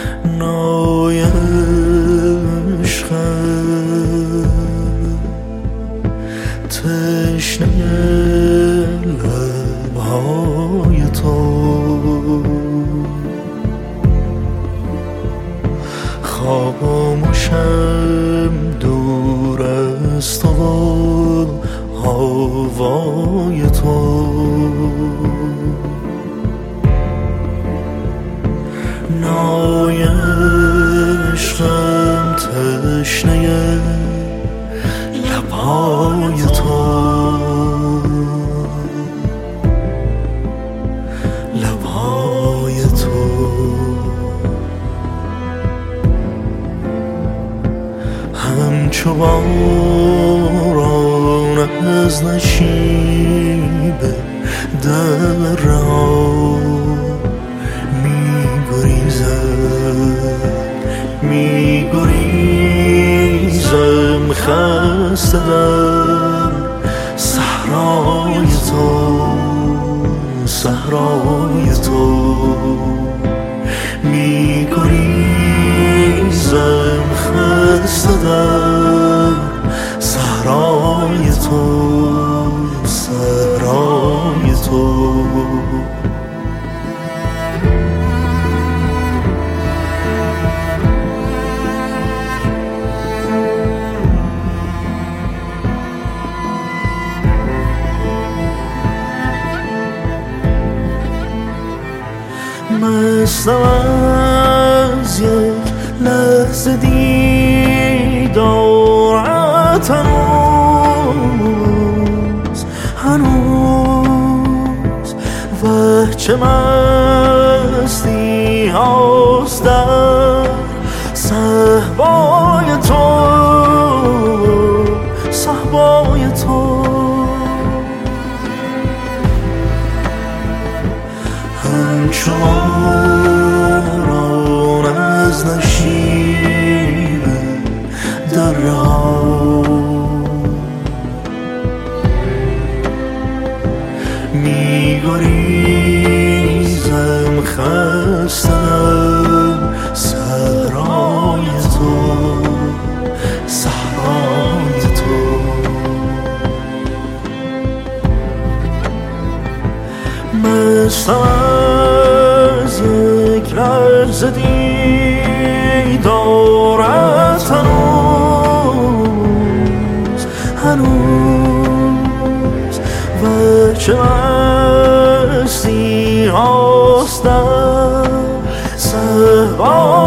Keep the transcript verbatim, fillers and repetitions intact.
نای عشقم تشنه لبهای تو خاموشم دور از تو و هوای تو نای عشقم تشنه لبهای تو لبهای تو همچو باران از نشیب درها می گریزم خسته در صحرای تو صحرای تو می گریزم خسته در صحرای تو صحرای تو مستم از یک لحظه دیدارت هنوز هنوز و چه مستی هاست در صحبای تو صحبای تو همچو باران از نشیب درها می گریزم خستم صحرای تو صحرای تو مستم از یک لحظه دیدارت هنوز هنوز و چه مستی هاست در صحبای